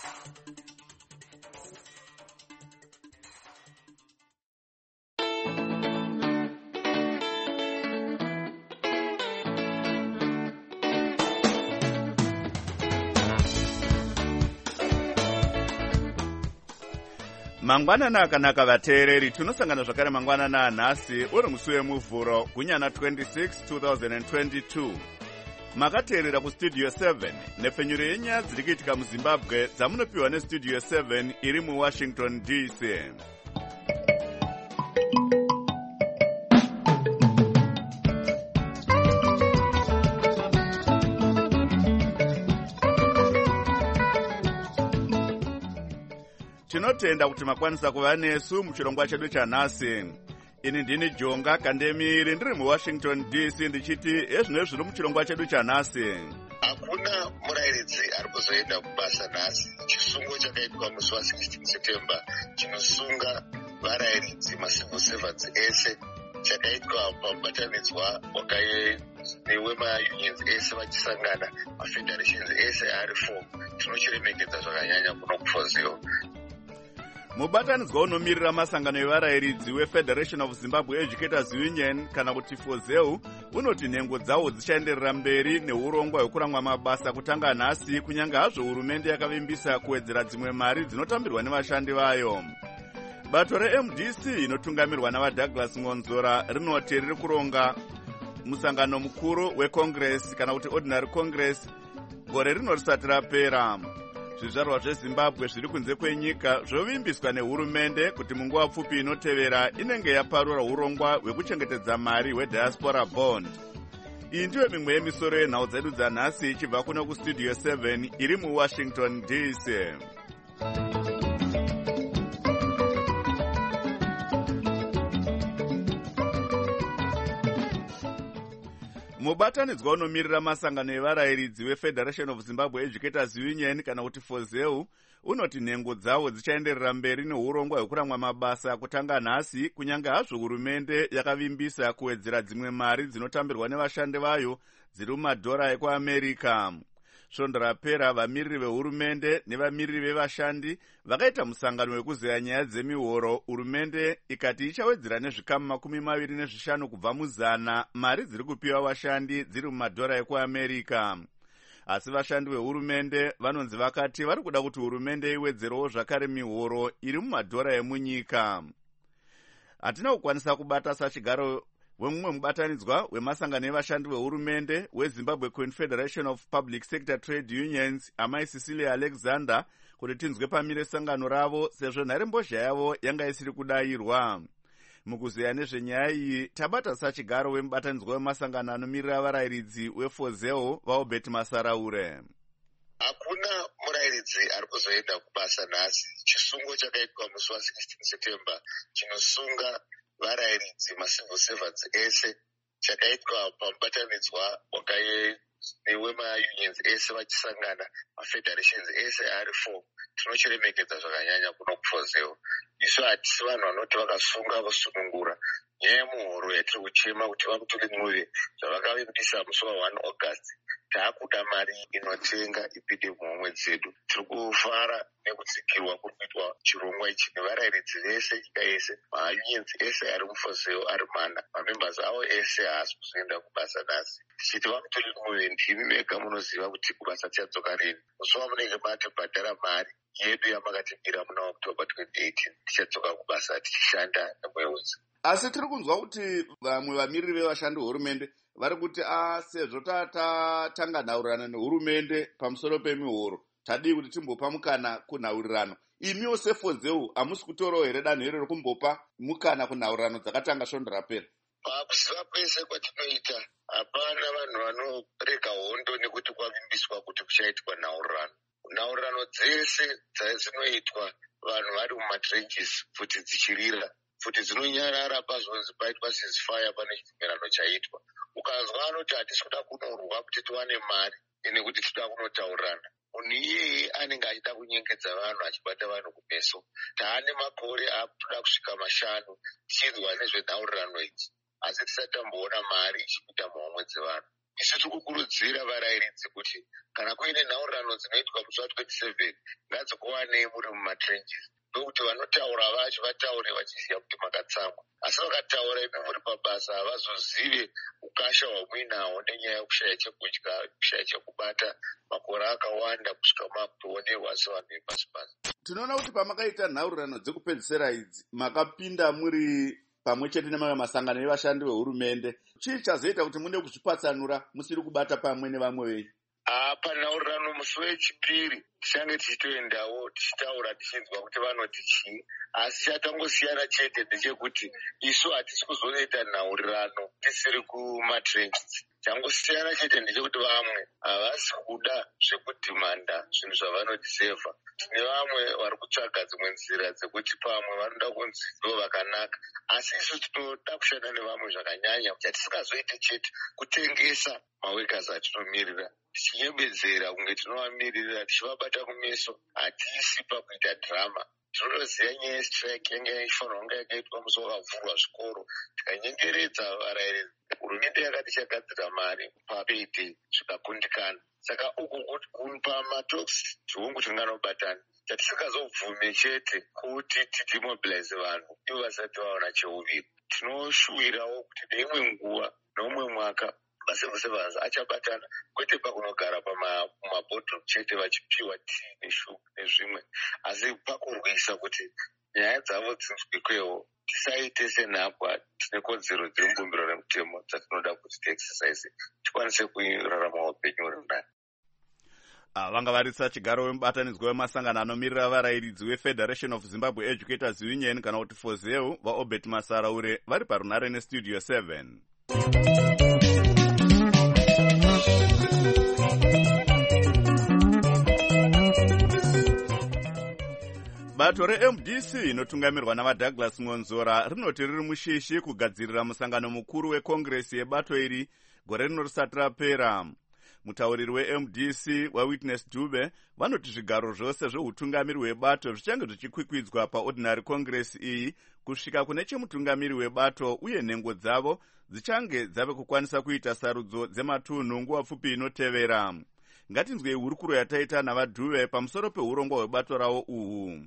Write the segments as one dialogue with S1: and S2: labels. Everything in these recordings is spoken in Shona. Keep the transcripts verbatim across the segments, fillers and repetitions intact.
S1: Mangwanana akanaka vateereri, tunosangana zvakare mangwanana anhasi uri musi wemuvhuro gunyana twenty-six two thousand twenty-two. Makateerera kustudio seven nepfenyuro yenyaya dziri kuitika muZimbabwe dzamunopiwa nestudio seven iri muWashington D C. Tinotenda kuti makwanisa kuva nesu muchirongwa chedu chanhasi. Ini ndini Jonga Kandemiri ndiri muWashington D C ndichiti ezvino zviri muchirongwa chedu chanhasi.
S2: Hakuna murairidzi ari kuzoenda kubasa nhasi. Chisungo chakaitwa musi wa16 September chinosunga varairidzi macivil servants ese chakaitwa pamubatanidzwa wemaunions ese vachisangana, mafederations ese ari four. Tinochiremekedza zvakanyanya kuno kuFozewo.
S1: Mubatanidzwa unomirira masangano evarairidzi weFederation of Zimbabwe Educators Union kana kuti Fozewu unoti nhengo dzawo dzichaenderera mberi neurongwa hwekuramwa mabasa kutanga nhasi, kunyange hazvo hurumende yakavimbisa kuwedzera dzimwe mari dzinotambirwa nevashandi vayo. Bato reM D C inotungamirwa navaDouglas Ngonzora rinoti riri kuronga musangano mukuru weCongress kana kuti Ordinary Congress gore rino risati rapera. Zvizvarwa zveZimbabwe zviri kunze kwenyika zvovimbiswa nehurumende kuti munguva pfupi inotevera inenge yaparura urongwa hwekuchengetedza mari hwediaspora bond. Iyi ndiyo mimwe yemisoro yenhau dzedu dzanhasi ichibva kuno kustudio seven iri muWashington D C. Mubatanidzwa unomirira masangano evarairidzi weFederation of Zimbabwe Educators Union kana kuti Fozewu unoti nhengo dzawo dzichaenderera mberi neurongwa hwekuramwa mabasa kutanga nhasi, kunyange hazvo hurumende yakavimbisa kuwedzera dzimwe mari dzinotambirwa nevashandi vayo dziri mumadhora ekuAmerica. Svondo rapera vamiriri vehurumende nevamiriri vevashandi vakaita musangano wekuzeya nyaya dzemihoro. Hurumende ikati ichawedzera nezvikamu makumi maviri nezvishanu kubva muzana mari dziri kupiwa vashandi dziri mumadhora ekuAmerica. Asi vashandi vehurumende vanonzi vakati vari kuda kuti hurumende iwedzerewo zvakare mihoro iri mumadhora emunyika. Hatina kukwanisa kubata sachigaro wemumwe mubatanidzwa wemasangano evashandi vehurumende weZimbabwe Confederation of Public Sector Trade Unions, amai Cecilia Alexander, kuti tinzwe pamire sangano ravo sezvo nharembozha yavo yanga isiri kudayirwa. Mukuzeya nezvenyaya iyi tabata sachigaro wemubatanidzwa wemasangano anomirira varairidzi weFozewu vaObert Masaraure.
S2: Hakuna murairidzi ari kuzoenda kubasa nhasi. Chisungo chakaitwa musi wa16 September chinosunga varairidzi macivil servants ese chakaitwa pamubatanidzwa wemaunions ese vachisangana, mafederations ese ari four. Tinochiremekedza zvakanyanya kuno kuFozewu. Isu hatisi vanhu vanoti vakasunga vosunungura. Nyaya yemuhoro yatiri kuchema kuti vakutolimwive zvavakavimbisa musi wa1 August. Taakuda mari inotenga ipinde muhomwe dzedu. Tiri kufara nekutsikirwa kuri kuitwa chirongwa ichi nevarairidzi vese nyika yese, maunions ese ari muFozewu ari mana, mamembers avo ese haasi kuzoenda kubasa nhasi. Tichiti vakutolimwive ndimi mega munoziva kuti kubasa tichadzoka rini. Musi wamunenge matobhadhara mari yedu yamakatibvira muna October twenty eighteen tichadzoka kubasa tichishanda nemwedzi.
S1: Asi tiri kunzwa kuti vamwe vamiriri vevashandi hurumende vari kuti a sezvo tatanga nhaurirano nehurumende pamusoro pemihoro tadii kuti timbopa mukana kunhaurirano. Imiwo seFozewu hamusi kutorawo here danho iro rekumbopa mukana kunhaurirano dzakatanga svondo rapera?
S2: Pakuziva kwese kwatinoita hapana vanhu vanorega hondo nekuti kwavimbiswa kuti kuchaitwa nhaurirano. Nhaurirano dzese dzinoitwa vanhu vari mumatrenches futi dzichirira, futi dzinonyarara pazonzi paitwa ceasefire pane chibvumirano chaitwa. Ukazwa anoti hatisi kuda kunorwa kuti tiwane mari nekuti tinoda kunotaurirana, munhu iyeye anenge achida kunyengedza vanhu achibata vanhu kumeso. Taane makore akutoda kusvika mashanu tichinzwa nezvenhaurirano idzi, asi tisati tamboona mari ichipinda muhomwe dzevanhu. isu tiri kukurudzira varayiridzi kuti kana kuine nhaurirano dzinoitwa musi wa twenty-seven ngadzikuwanei muri mumatrenches, ndokuti vanotaura vacho vataure vachiziva kuti makatsamwa. Asi vakataura imi muri pabasa havazozive ukasha hwamuinawo nenyaya yekushaya chekudya, kushaya chekubata makore akawanda kusvika makutoonehwa sevanhu vepasi pasi.
S1: Tinoona kuti pamakaita nhaurirano dzekupedzisira idzi makapinda muri pamwe chete nemamwe masangano evashandi vehurumende. Chii chazoita kuti mune kuzvipatsanura musiri kubata pamwe nevamwe venyu?
S2: Panhaurirano musi wechipiri tichange tichitoendawo tichitaura tichinzwa kuti vanoti chii, asi chatangosiyana chete ndechekuti isu hatisi kuzoita nhaurirano tisiri kumatrenches. Changosiyana chete ndechekuti vamwe havasi kuda zvekudhimanda zvinhu zvavanodisevha. Tine vamwe vari kutsvaga dzimwe nzira dzekuti pamwe vanoda kunzi ndo vakanaka, asi isu tinoda kushanda nevamwe zvakanyanya. Chatisingazoite chete kutengesa maworkers atinomirira, tichinyembedzera kunge tinovamirira, tichivabata kumeso, hatiisi pakuita drama. Tinotoziva nyaya yestrike yange ichifanirwa kunge yakaitwa musi wakavhurwa zvikoro, tikanyengeredza varayiridzi. Hurumende yakati chagadzira mari papayday zvikakundikana. Saka uku pamatalks tiwongu tinganobatana. Chatisingazobvume chete kuti tidimobilize vanhu ivo vasati vaona cheuviri. Tinoshuvirawo kuti neimwe nguva neumwe mwaka macivil servants achabatana, kwete pakunogara pamabhodhroom chete vachipiwa tii neshuga nezvimwe, asi pakurwisa kuti nyaya dzavo dzinzwikwewo. Tisaite senhapwa, tine kodzero dzemubumbiro remutemo dzatinoda kuti tiexercise tikwanise kurarama upenyu huri nani.
S1: Vanga varisa chigaro wemubatanidzwa wemasangano anomirira varayiridzi weFederation of Zimbabwe Educators Union kana kuti FOZEU vaObert Masaraure vari parunare nestudio seven. Bato re-M D C inotungamirwa navaDouglas Ngonzora rinoti riri mushishi kugadzirira musangano mukuru wekongresi yebato iri gore rino risati rapera. Mutauriri we-M D C waWitness Dube vanoti zvigaro zvose zveutungamiri hwebato zvichange zvichikwikwidzwa paordinary congress iyi kusvika kune chemutungamiri webato, uye nhengo dzavo dzichange dzave kukwanisa kuita sarudzo dzematunhu nguva pfupi inotevera. Ngatinzwei hurukuro yataita navaDube pamusoro peurongwa hwebato ravo uhu.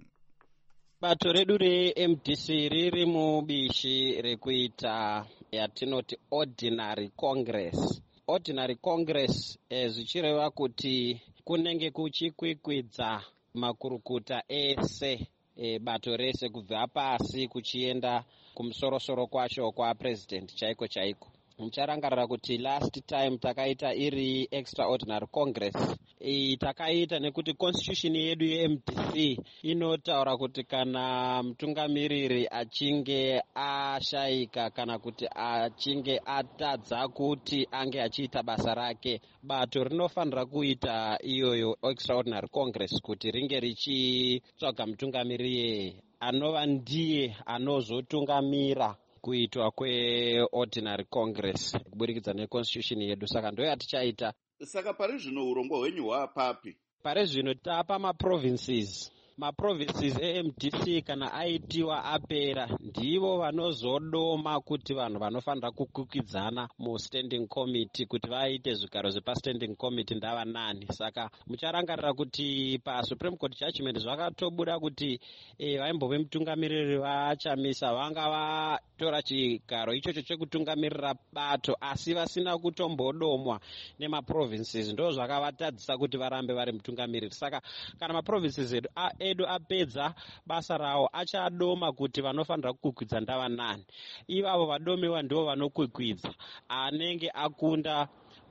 S3: Bato redu re-M D C riri mubishi rekuita yatinoti ordinary congress. Ordinary congress eh, zvichireva kuti kunenge kuchikwikwidza makurukuta ese e, bato rese kubva pasi kuchienda kumusorosoro kwacho kwa president chaiko chaiko. Mucharangarira kuti last time takaita iri extraordinary congress iyi takaita nekuti constitution yedu ye-M D C inotaura kuti kana mutungamiriri achinge ashayika kana kuti achinge atadza kuti ange achiita basa rake, bato rinofanira kuita iyoyo extraordinary congress kuti ringe richitsvaga mutungamiriri anova ndiye anozotungamira kuitwa kweordinary congress kuburikidza neconstitution yedu. Saka ndo yatichaita.
S1: Saka pari zvino urongwa hwenyu hwaapapi?
S3: Pari zvino tapa maprovinces. Maprovinces e-M D C kana aitiwa apera ndivo vanozodoma kuti vanhu vanofanira kukwikwidzana mustanding committee kuti vaite zvigaro zvepastanding committee ndava nani. Saka mucharangarira kuti paSupreme Court judgment zvakatobuda kuti e, vaimbove mutungamiriri vachamisa vanga vatora chigaro ichocho chekutungamirira bato asi vasina kutombodomwa nemaprovinces, ndo zvakavatadzisa kuti varambe vari mutungamiriri. Saka kana maprovinces edu edu apedza basa rawo achadoma kuti vanofanira kukwikwidza ndava nani. Ivavo vadomiwa ndivo vanokwikwidza. Anenge akunda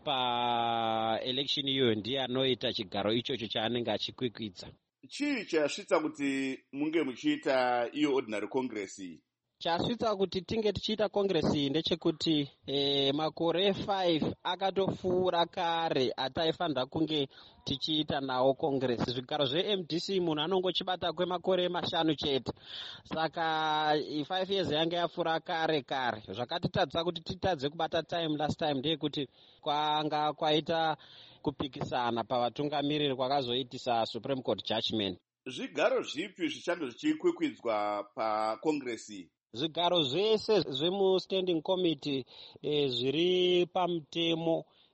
S3: paelection iyoyo ndiye anoita chigaro ichocho chaanenge achikwikwidza.
S1: Chii chasvitsa kuti munge muchiita iyo ordinary congress iyi?
S3: Chasvitsa kuti tinge tichiita congress iyi ndechekuti e, makore five akatopfuura kare ataifanira kunge tichiita nawo congress. Zvigaro zve-M D C munhu anongochibata kwemakore mashanu chete. Saka five years yange yapfuura kare kare. Zvakatitadza kuti titadze kubata time last time ndeyekuti kwanga kwaita kupikisana pavatungamiriri kwakazoitisa Supreme Court judgment.
S1: Zvigaro zvipi zvichange zvichikwikwidzwa pacongress iyi?
S3: Zvigaro zvese zvemustanding committee e, zviri pamutemo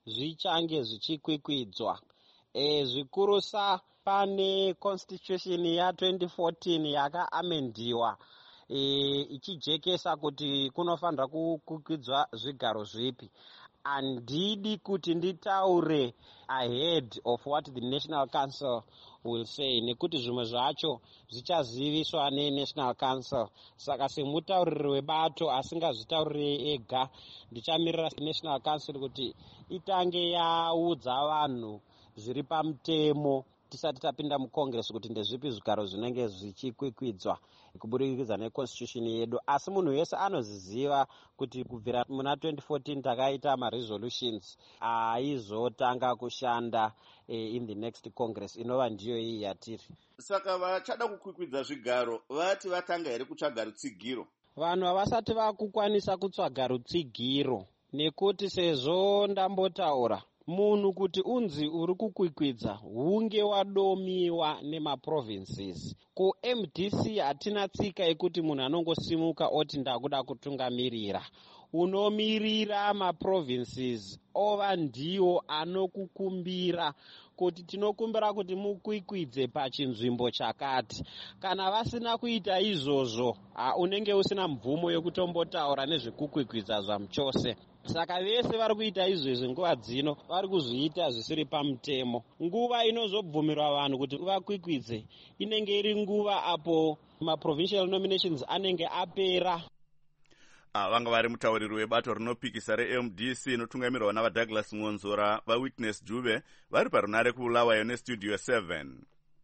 S3: zvichange zvichikwikwidzwa. E, zvikurusa pane constitution ya twenty fourteen yakaamendiwa e, ichijekesa kuti kunofanira kukwikwidzwa zvigaro zvipi. Handidi kuti nditaure ahead of what the National Council will say, nekuti zvimwe zvacho zvichaziviswa neNational Council. Saka semutauriri webato asingazvitaurire ega, ndichamirira National Council kuti itange yaudza vanhu zviri pamutemo tisati tapinda mucongress kuti ndezvipi zvigaro zvinenge zvichikwikwidzwa kuburikidza neconstitution yedu. Asi munhu wese anoziziva kuti kubvira muna twenty fourteen takaita maresolutions aizotanga kushanda eh, in the next congress inova ndiyo iyi yatiri.
S1: Saka vachada kukwikwidza zvigaro vati vatanga here kutsvaga rutsigiro?
S3: Vanhu havasati vakukwanisa kutsvaga rutsigiro, nekuti sezvo ndambotaura munhu kuti unzi uri kukwikwidza hunge wadomiwa nemaprovinces. Ku M D C hatina tsika yekuti munhu anongosimuka oti ndakuda kutungamirira. Unomirira maprovinces ova ndiwo anokukumbira kuti tinokumbira kuti mukwikwidze pachinzvimbo chakati. Kana vasina kuita izvozvo, unenge usina mvumo yokutombotaura nezvekukwikwidza zvamuchose. Saka vese vari kuita izvezvi nguva dzino vari kuzviita zvisiri pamutemo. Nguva inozobvumirwa vanhu kuti vakwikwidze inenge iri nguva apo maprovincial nominations anenge apera.
S1: Ah, vanga vari mutauriri webato rinopikisa re-M D C inotungamirwa navaDouglas Ngonzora, vaWitness Dube vari parunare kuBulawayo nestudio seven.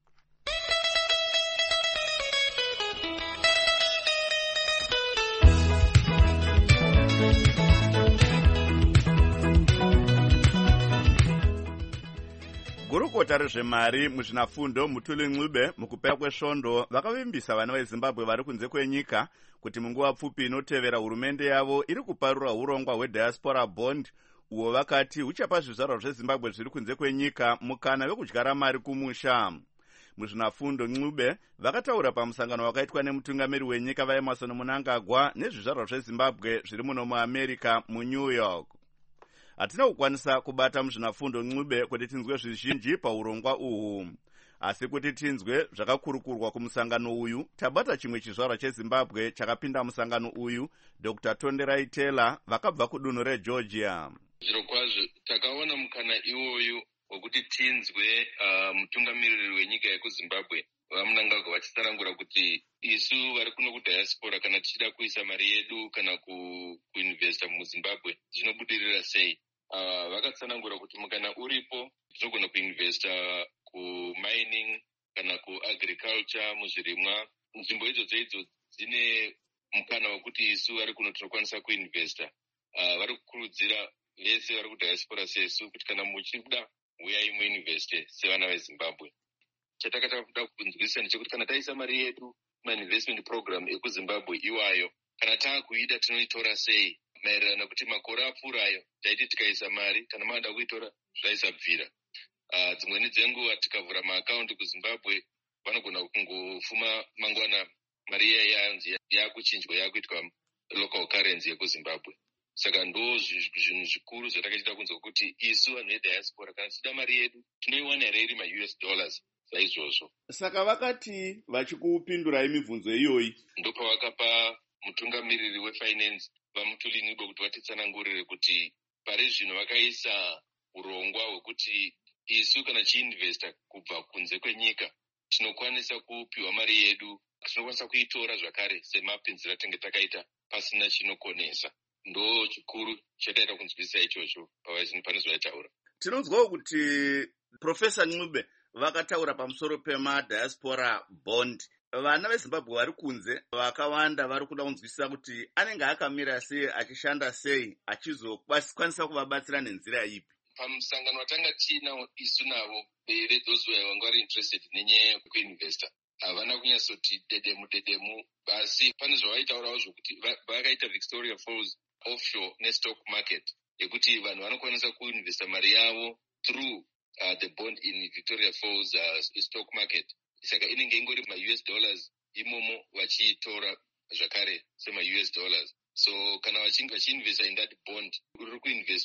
S1: Gurukota rezvemari muzvinafundo Mutuli Ncube mukupera kwesvondo vakavimbisa vana veZimbabwe vari kunze kwenyika kuti munguva pfupi inotevera hurumende yavo iri kuparura urongwa hwediaspora bond uwo vakati huchapa zvizvarwa zveZimbabwe zviri kunze kwenyika mukana wekudyara mari kumusha. Muzvinafundo Ncube vakataura pamusangano wakaitwa nemutungamiri wenyika vaEmmerson Mnangagwa nezvizvarwa zveZimbabwe zviri muno muAmerica muNew York. Hatina kukwanisa kubata muzvinafundo Ncube kuti tinzwe zvizhinji paurongwa uhu, asi kuti tinzwe zvakakurukurwa kumusangano uyu tabata chimwe chizvarwa cheZimbabwe chakapinda musangano uyu, Doctor Tonderai Taylor vakabva kudunhu reGeorgia.
S4: Zviro kwazvo takaona mukana iwoyu wekuti tinzwe uh, mutungamiriri wenyika yekuZimbabwe vaMnangagwa vachitsanangura kuti isu vari kuno kudiaspora kana tichida kuisa mari yedu kana ku, kuinvesta muZimbabwe zvinobudirira sei. Uh, vakatsanangura kuti mukana uripo tinogona kuinvesta kumining kana kuagriculture muzvirimwa. Nzvimbo idzodzo idzo dzine mukana wekuti isu vari kuno tinokwanisa kuinvesta. Uh, vari kukurudzira vese vari kudiaspora sesu kuti kana muchida uyai muinveste sevana veZimbabwe. Chatakada kunzwisisa ndechekuti kana taisa mari yedu mainvestment program ekuZimbabwe iwayo, kana taakuida tinoitora sei maererano kuti makore apfuurayo taiti tikaisa mari kana maada kuitora zvaisabvira. Uh, dzimweni dzenguva tikavhura maakaundi kuZimbabwe vanogona kungofuma mangwana mari iya yanzi yakuchinjwa yakuitwa local currency yekuZimbabwe. Saka ndo zvinhu zvikuru zvatakachita kunzwa kuti isu vanhu vediaspora kana tichida mari yedu tinoiwana here iri ma-U S dollars saizvozvo.
S1: Saka vakati vachikupindurai mibvunzo iyoyi
S4: ndopavakapa mutungamiriri wefinance vaMutuli Ncube kuti vatitsanangurire kuti pari zvino vakaisa urongwa hwekuti isu kana chiinvesta kubva kunze kwenyika tinokwanisa kupiwa mari yedu, tinokwanisa kuitora zvakare semapinzira tenge takaita pasina chinokonesa. Ndo chikuru chataita kunzwisisa ichocho pane zvataura.
S1: Tinonzwawo kuti Professor Ncube vakataura pamusoro pemadiaspora bond. Vana veZimbabwe vari kunze vakawanda vari kuda kunzwisisa kuti anenge akamira sei, achishanda sei, achizokwanisa kuvabatsira nenzira ipi.
S4: Pamusangano watanga tiinawo isu navo those vanga vari interested nenyaya yekuinvesta havana kunyatsoti dedemu dedemu, asi pane zvavaitaurawo zvokuti vakaita Victoria Falls offshore nestock market yekuti vanhu vanokwanisa kuinvesta mari yavo through uh, the bond in Victoria Falls uh, stock market. Saka inenge ingori ma-U S dollars imomo vachiitora zvakare sema-U S dollars. So kana vachinge vachiinvesta in that bond uri kuinvestwa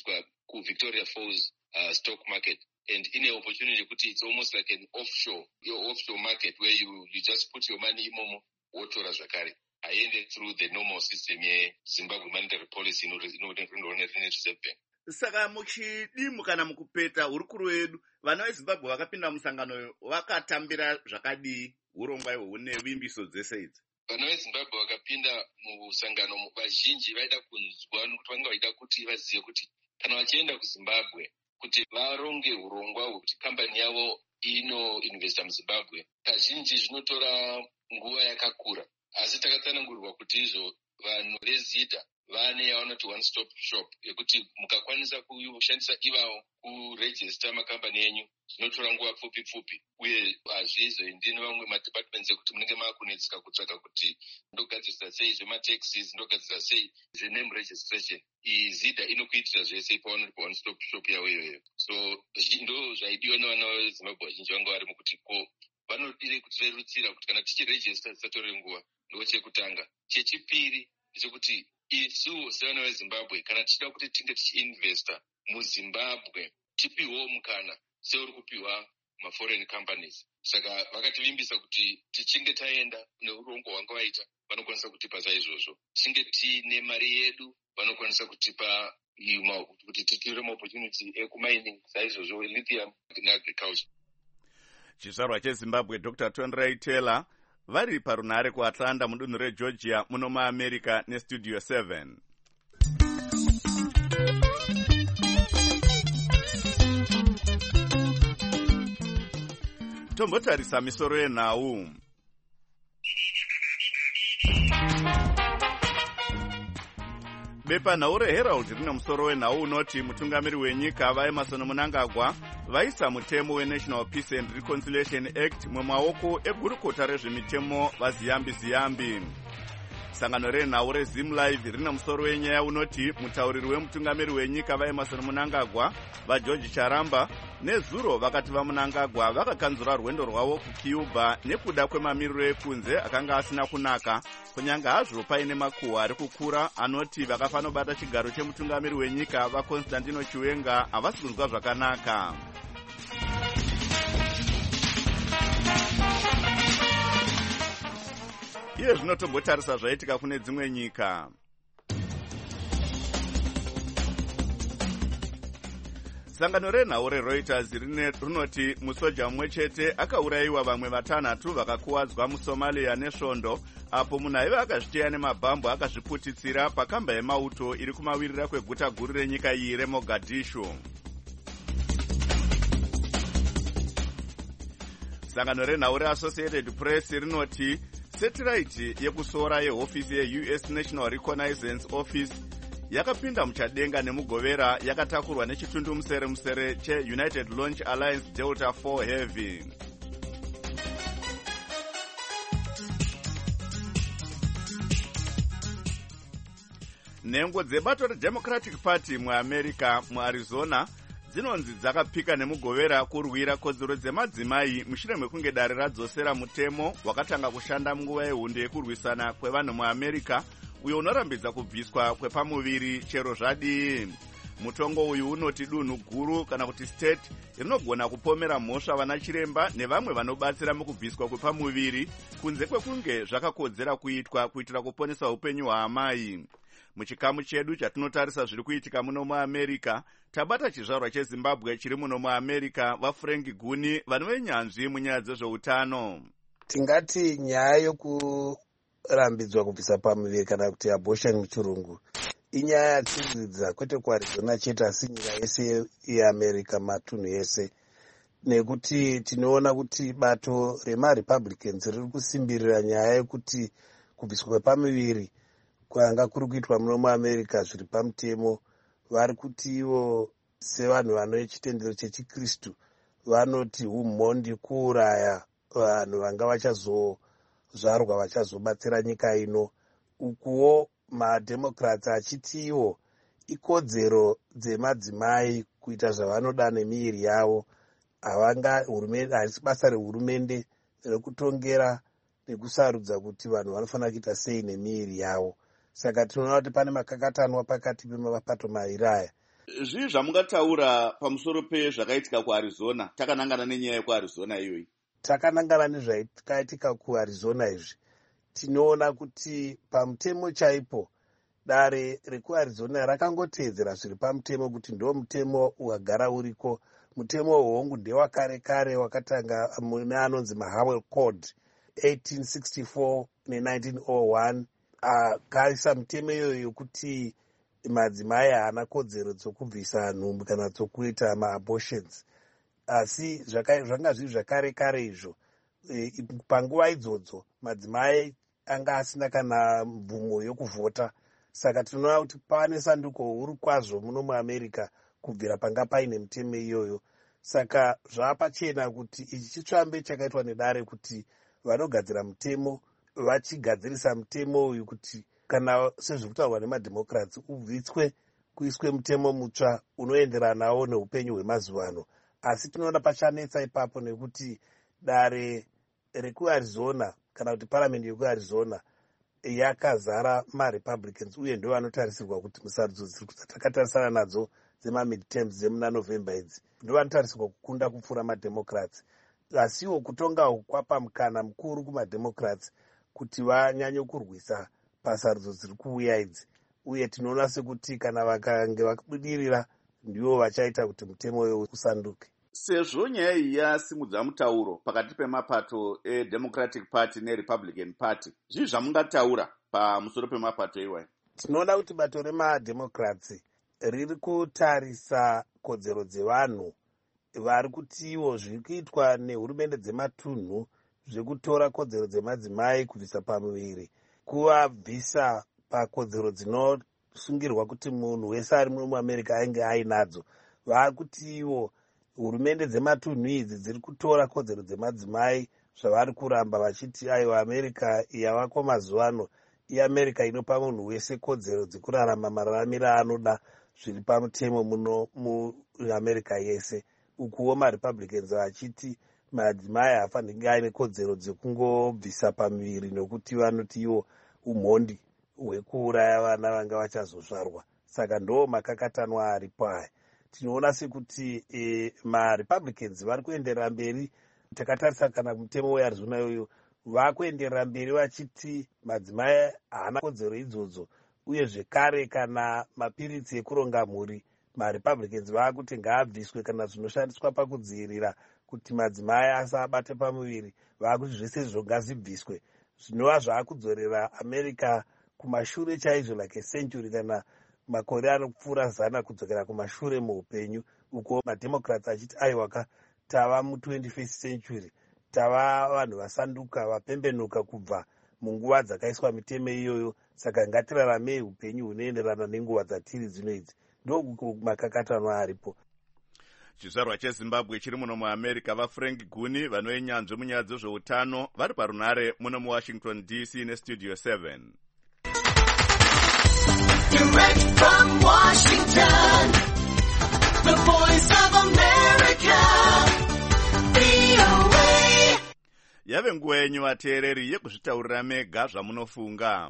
S4: kuVictoria Falls uh, stock market. And in an opportunity, it's almost like an offshore, your offshore market where you, you just put your money in Momo, Wotora Zakari. I ended through the normal system here, Zimbabwe monetary policy, in order to
S1: saka muchidimu kana mukupeta hurukuru wedu vana vezimbabwe vakapinda musangano vakatambira zvakadii urongwa ihwohwo nevimbiso dzese idzi?
S4: Vana vezimbabwe vakapinda musangano vazhinji vaida kunzwa nokuti vanga vaida kuti vazive kuti kana vachienda kuzimbabwe kuti varonge urongwa hwekuti kambani yavo inoinvesta muzimbabwe kazhinji zvinotora nguva yakakura, asi takatsanangurirwa kuti izvo vanhu vezida vane yavanoti one stop shop yekuti mukakwanisa kushandisa ivavo kurejista makambani enyu zvinotora nguva pfupi pfupi, uye hazvizoendi nevamwe madepartments ekuti munenge maakunetseka kutsvaka kuti ndogadzirisa sei zvemataxes, ndogadzirisa sei zvename registration. Izida inokuitira zvese ipavanoti pa one stop shop yavo iyoyo. So ndo zvaidiwa nevana vezimbabwe vazhinji vanga vari mukuti ko vanodire kutirerutsira kuti kana tichirejista tisatore nguva. Ndo chekutanga. Chechipiri ndechekuti isu sevana vezimbabwe kana tichida kuti tinge tichiinvesta muzimbabwe tipiwo mukana seuri kupiwa maforeign companies. Saka vakativimbisa kuti tichinge taenda neurongo hwanga vaita vanokwanisa kutipa saizvozvo, tichinge tiine mari yedu vanokwanisa kutipa kuti titive maopportunity ekumining saizvozvo lithium neagriculture.
S1: Chizvarwa chezimbabwe Doctor Tonrai Taylor vari parunhare kuAtlanta mudunhu reGeorgia muno muAmerica neStudio seven. Tombotarisa misoro yenhau. Bepanhau reHerald rine musoro wenhau unoti mutungamiri wenyika vaEmerson Mnangagwa vaisa mutemo weNational Peace and Reconciliation Act mumaoko egurukota rezvemitemo vaZiyambi Ziyambi. Sangano renhau reZimlive rine musoro wenyaya unoti mutauriri wemutungamiri wenyika vaEmerson Mnangagwa vaGeorge Charamba nezuro vakati vaMnangagwa vakakanzura rwendo rwavo kuCuba nekuda kwemamiriro ekunze akanga asina kunaka, kunyanga hazvo paine makuhwa ari kukura anoti vakafanobata chigaro chemutungamiri wenyika vaConstantino Chiwenga havasi kunzwa zvakanaka. Iye zvino tombotarisa zvaitika kune dzimwe nyika. Sangano renhau reReuters rinoti musoja mumwe chete akaurayiwa vamwe vatanhatu vakakuwadzwa muSomalia nesvondo apo munhu aiva akazviteya nemabhambu akazviputitsira pakamba yemauto iri kumawirira kweguta guru renyika iyi reMogadishu. Sangano renhau reAssociated Press rinoti setiraiti yekusora yehofisi yeU S National Reconnaissance Office yakapinda muchadenga nemugovera yakatakurwa nechitundumusere musere cheUnited Launch Alliance Delta four Heavy. Nhengo dzebato reDemocratic Party muAmerica muArizona dzinonzi dzakapika nemugovera kurwira kodzero dzemadzimai mushure mekunge dare radzosera mutemo wakatanga kushanda munguva yehunde yekurwisana kwevanhu muAmerica uyo unorambidza kubviswa kwepamuviri chero zvadii. Mutongo uyu unoti dunhu guru kana kuti state rinogona kupomera mhosva vana chiremba nevamwe vanobatsira mukubviswa kwepamuviri kunze kwekunge zvakakodzera kuitwa kuitira kuponesa upenyu hwaamai. Muchikamu chedu chatinotarisa zviri kuitika muno muAmerica, tabata chizvarwa cheZimbabwe chiri muno muAmerica vaFrank Guni vanonyanzvi munyaya dzezveutano.
S5: Tingati nyaya yokurambidzwa kubvisa pamuviri kana kuti abortion muchirungu inyaya yatiridza kwete kuArizona chete asi nyika yese yeAmerica matunhu ese, nekuti tinoona kuti bato remaRepublicans riri kusimbirira nyaya yekuti kubviswa kwepamuviri kwanga kuri kuitwa muno muAmerica zviri pamutemo. Vari kuti ivo sevanhu vanochitendero chechikristu vanoti umhondi kuuraya vanhu vanga vachazozvarwa vachazobatsira nyika ino. Ukuwo mademocrats achiti ivo ikodzero dzemadzimai kuita zvavanoda nemiviri yavo, havanga hurumende harisi basa rehurumende rekutongera nekusarudza kuti vanhu vanofanira kuita sei nemiviri yavo. Saka tinoona kuti pane makakatanwa pakati pemapato maviri aya.
S1: Zvii zvamungataura pamusoro pezvakaitika kuArizona, takanangana nenyaya yekuArizona iyoyi?
S5: Takanangana nezvakaitika kuArizona izvi, tinoona kuti pamutemo chaipo dare rekuArizona rakangoteedzera zviri pamutemo kuti ndo mutemo wagara uriko. Mutemo uhongu ndewakare kare wakatanga mune anonzi maHowell Code eighteen sixty-four ne-nineteen oh one, akaisa mutemo iyoyo yokuti madzimai haana kodzero dzokubvisa nhumbu kana dzokuita maabortions. Asi zvanga zviri zvakare kare izvo, e, panguva idzodzo madzimai anga asina kana mvumo yokuvhota. Saka tinoona kuti pane sanduko huru kwazvo muno muAmerica kubvira panga paine mutemo iyoyo. Saka zvapachena kuti ichi chitsvambe chakaitwa nedare kuti vanogadzira mutemo vachigadzirisa mutemo uyu kuti kana sezvekutaurwa nemadhemokrats ubvitswe kuiswe mutemo mutsva unoenderanawo neupenyu hwemazuva ano. Asi tinoona pachanetsa ipapo nekuti dare rekuArizona kana kuti paramendi yekuArizona yakazara maRepublicans uye ndo vanotarisirwa kuti musarudzo dzatakatarisa nadzo dzemamidterms dzemuna November idzi ndo vanotarisirwa kukunda kupfuura madhemokrats. Asiwo kutonga kwapa mukana mukuru kumadhemokrats kuti vanyanye kurwisa pasarudzo dziri kuuya idzi, uye tinoona sekuti kana vakange vabudirira ndivo vachaita kuti mutemo uyo usanduke.
S1: Sezvo nyaya iyi yasimudza mutauro pakati pemapato eDemocratic Party neRepublican Party, zvii zvamungataura pamusoro pemapato iwayo?
S5: Tinoona kuti bato remadhemokrats riri kutarisa kodzero dzevanhu vari kuti ivo zviri kuitwa nehurumende dzematunhu zvekutora kodzero dzemadzimai kubvisa pamuviri kuvabvisa pakodzero dzinosungirwa kuti munhu wese ari muno muAmerica ainge ainadzo. Vari kuti ivo hurumende dzematunhu idzi dziri kutora kodzero dzemadzimai zvavari kuramba vachiti aiwa America yavako mazuva ano iAmerica inopa munhu wese kodzero dzekurarama mararamiro anoda zviri pamutemo muno muAmerica yese. Ukuwo maRepublicans vachiti madzimai haafaniri aine kodzero dzekungobvisa pamuviri nekuti vanoti iwo umhondi hwekuuraya vana vanga vachazozvarwa. Saka ndo makakatanwa aripo aya. Tinoona sekuti e, maRepublicans vari kuenderera mberi. Takatarisa kana mutemo weArizona iyoyo vakuenderera mberi vachiti madzimai haana kodzero idzodzo, uye zvekare kana mapiritsi ekuronga mhuri maRepublicans vakuti ngaabviswe kana zvinoshandiswa pakudzivirira kuti madzimai asabate pamuviri vakuti zvese izvo ngazvibviswe. Zvinova zvaakudzorera America kumashure chaizvo like a century kana makore anopfuura zana kudzokera kumashure muupenyu, uko madhemokrats achiti aiwaka tava mu-twenty-first century, tava vanhu vasanduka vapembenuka kubva munguva dzakaiswa mitemo iyoyo. Saka ngatiraramei upenyu hunoenderana nenguva dzatiri dzino idzi. Ndo makakatanwa aripo.
S1: Chizvarwa cheZimbabwe chiri muno muAmerica vaFrank Guni vanoenyanzvi munyaya dzezveutano vari parunare muno muWashington D C nestudio seven.
S6: Direct from Washington, the voice of America, V O A.
S1: Yave nguva yenyu vateereri yekuzvitaurira mega zvamunofunga.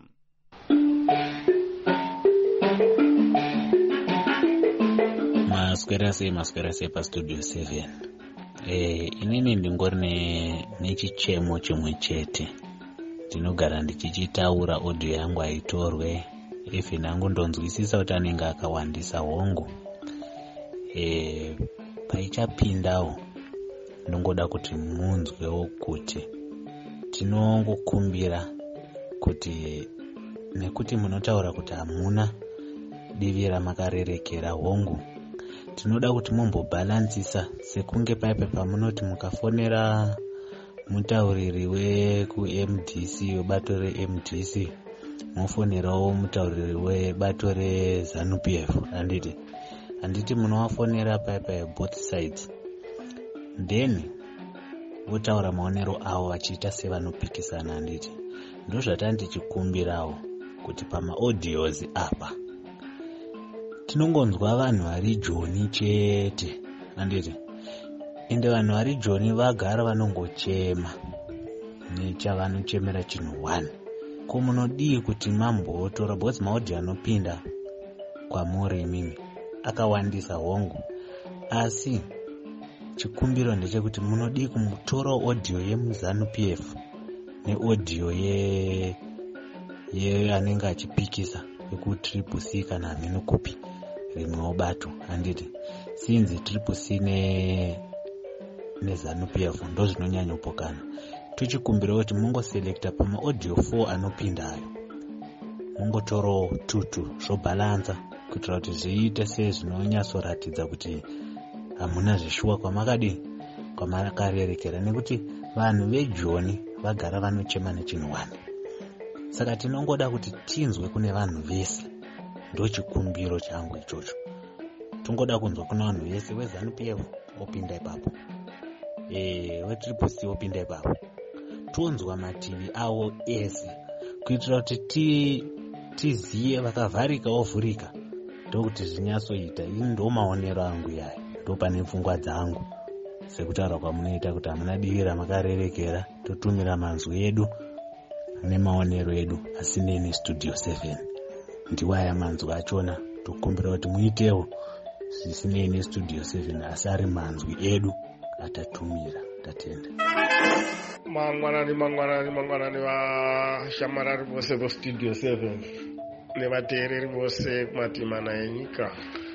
S7: Maswera sei maswera sei pastudio seven. Eh, inini ndingori ne nechichemo chimwe chete. Ndinogara ndichichitaura audio yangu aitorwe. Ife nangu ndonzwisisa kuti anenge akawandisa hongu. Eh, paichapindawo ndingoda kuti munzwewo kuti tinongokumbira kuti nekuti munotaura kuti hamuna divi ramakarerekera hongu, tinoda kuti mumbobhalansisa sekunge paipe pamunoti mukafonera mutauriri weku-M D C webato re-M D C mofonerawo mutauriri webato reZANU-P F. Handiti handiti munowafonera paipe both sides, then votaura maonero avo vachiita sevanopikisana. Handiti ndo zvatandichikumbirawo kuti pamaaudios apa tinongonzwa vanhu vari joni chete. Handiti ende vanhu vari joni vagara vanongochema nechavanochemera chinhu one. Ko munodii kuti mambotora bhozi maudhi anopinda kwamuri imimi akawandisa hongu, asi chikumbiro ndechekuti munodi kumutora audio yemuZANU P F neaudio ye ye anenge achipikisa yekutriple C kana hameno kupi rimwewo bato. Handiti sinzi triple C ne neZANU P F ndo zvinonyanya kupokana. Tichikumbira kuti mungoselekta pama audio four anopindayo, mungotoro tutu zvobalanza kuitira kuti zviite sezvinonyatsoratidza kuti hamuna zvishuwa kwamakadi kwamakarerekera, nekuti vanhu vejoni vagara vanochema nechinhwani. Saka tinongoda kuti tinzwe kune vanhu vese, ndo chikumbiro changu ichocho. Tungoda kunzwa kuna vanhu vese, weZANU P F opinda ipapo, eh wetriple C opinda ipapo, tonzwa mativi awo ese kuitira kuti ti tiziye vakavharika ovhurika, ndokuti zvinyatsoita. Ini ndo maonero angu yayo, ndo pane pfungwa dzangu. Sekutaura kwamunoita kuti hamuna divi ramakarerekera, totumira manzwi edu nemaonero edu, asi neni Studio seven ndiwaya manzwi achona. Tokumbira kuti muitewo zvisinei neStudio seven, asi ari manzwi edu atatumira. Tatenda.
S8: Mangwanani mangwanani mangwanani vashamarari vose voStudio seven nevateereri vose kumatimana enyika.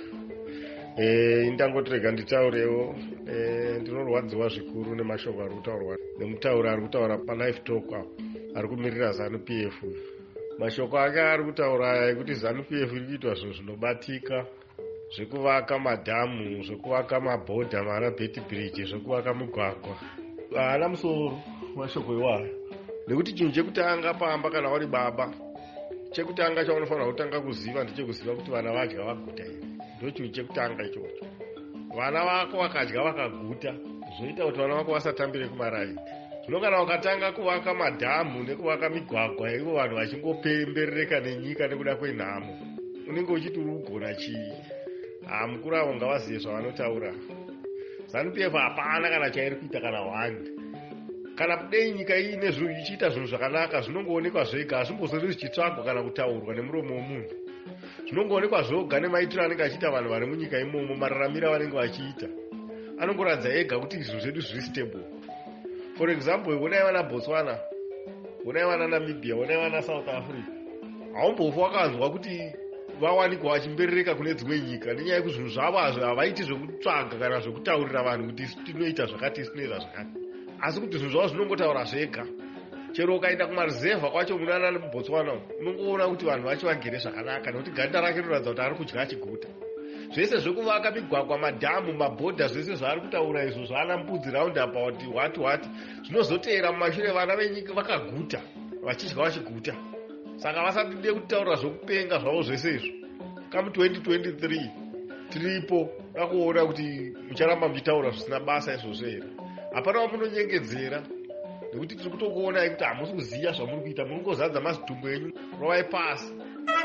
S8: Eh indangotirega nditaurewo, eh ndinorwadziwa zvikuru nemashoko ari kutaurwa nemutauri ari kutaura paLive Talk apo ari kumirira ZANU P F. Mashoko ake ari kutaura ekuti ZANU P F iri kuitwa zvinhu zvinobatika, zvekuvaka madhamu, zvekuvaka mabhodha, mara beti bridge, zvekuvaka mugwagwa. Haana musoro mashoko iwayo, nekuti chinhu chekutanga pamba kana wari baba, chekutanga chaunofanira kutanga kuziva ndechekuziva kuti vana vadya vaguta here. Ndo chinhu chekutanga ichocho. Vana vako vakadya vakaguta, zvoita kuti vana vako vasatambire kumaraini. Zvino kana ukatanga kuvaka madhamu nekuvaka migwagwa, ivo vanhu vachingopemberereka nenyika nekuda kwenhamo, unenge uchiti uri kugona chii? Ah, mukuru avo ngavazive zvavanotaura. ZANU P F hapana kana chairi kuita kana hwani. Kana kudei nyika iyi nezvinhu ichiita zvinhu zvakanaka, zvinongoonekwa zvega, hazvimbozori zvichitsvagwa kana kutaurwa nemuromo womunhu. Zvinongoonekwa zvoga nemaitiro anenge achiita vanhu vari munyika imomo, mararamiro avanenge vachiita. Anongoratidza ega kuti izvo zvedu zviri stable. For example, onai vana Botswana, onai vana Namibia, onai vana South Africa, haumbofa wakanzwa kuti vawanikwa vachimberereka kune dzimwe nyika nenyaya yekuti zvinhu zvavo havaiti zvekutsvaga kana zvekutaurira vanhu kuti tinoita zvakati tinoita zvakati, asi kuti zvinhu zvavo zvinongotaura zvega. Chero ukaenda kumaruzevha kwacho munana muBotswana unongoona kuti vanhu vacho vagere zvakanaka, nekuti ganda rake rinoratidza kuti ari kudya chiguta. Zvese zvekuvaka migwagwa, madhamu, mabhodha, zvese zvaari kutaura izvo zvaana mbudzi roundabout what what, zvinozoteera mumashure vana venyika vakaguta vachidya vachiguta. Saka vasatide kutaura zvokupenga zvavo zvese izvo. Kamu twenty twenty-three tiripo rakuona kuti mucharamba muchitaura zvisina basa izvozvo here. Hapana wamunonyengedzera, nekuti tiri kutokuonai kuti hamusi kuziva zvamuri kuita, munongozadza mazidhumbu enyu rovai pasi.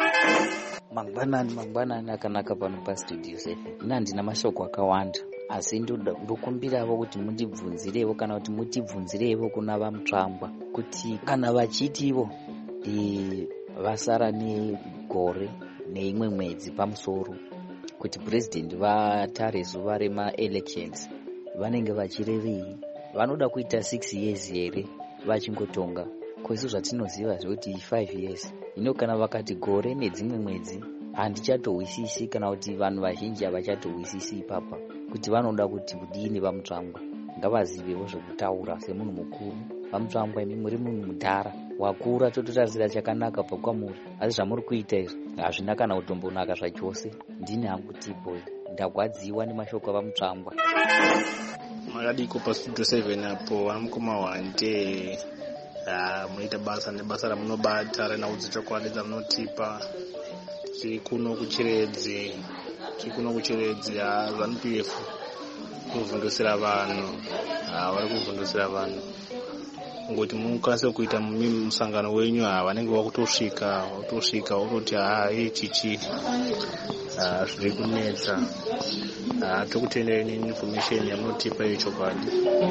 S9: Mangwanani mangwanani akanaka pano paStudio seven. Ina handina mashoko akawanda, asi ndokumbirawo kuti mundibvunzirewo kana kuti mutibvunzirewo kuna vamutsvangwa kuti kana vachitiwo vasara negore neimwe mwedzi pamusoro kuti president vatare zuva rema-elections, vanenge vachirevei? Vanoda kuita six years here vachingotonga? Kwese zvatinoziva zvekuti five years. Ino kana vakati gore nedzimwe mwedzi, handichatowisisi kana kuti vanhu vazhinji havachatowisisi ipapa kuti vanoda kuti kudini. Vamutsvangwa ngavazivewo zvekutaura semunhu mukuru. Vamutsvangwa imi muri munhu mudhara wakura, tototarisira chakanaka pakwamuri, asi zvamuri kuita izvo hazvina kana kutombonaka zvachose. Ndini hangu T-boy, ndagwadziwa nemashoko avamutsvangwa.
S10: Makadiko paStudio seven apo vanamukoma wande munoita basa nebasa ramunobata renaudzi chokwadi dzamunotipa. Tiri kuno kuchiredzi, tiri kuno kuchiredzi ZANU P F kuvhundusira vanhu, vari kuvhundusira vanhu ngoti mukwanise kuita musangano wenyu vanenge vakutosvika vakutosvika vototi haa ichichi zviri kunetsa. Tokutendereni information yamunotipa yechokwadi.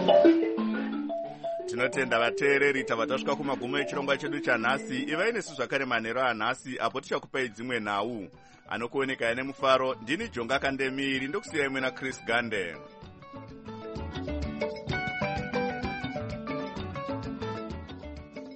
S1: Tinotenda vateereri tava tasvika kumagumo echirongwa chedu chanhasi. Ivai nesu zvakare manheru anhasi apo tichakupai dzimwe nhau. anokuoneka ine mufaro. Ndini Jonga Kandemiri, ndokusiyai mwena Chris Gande.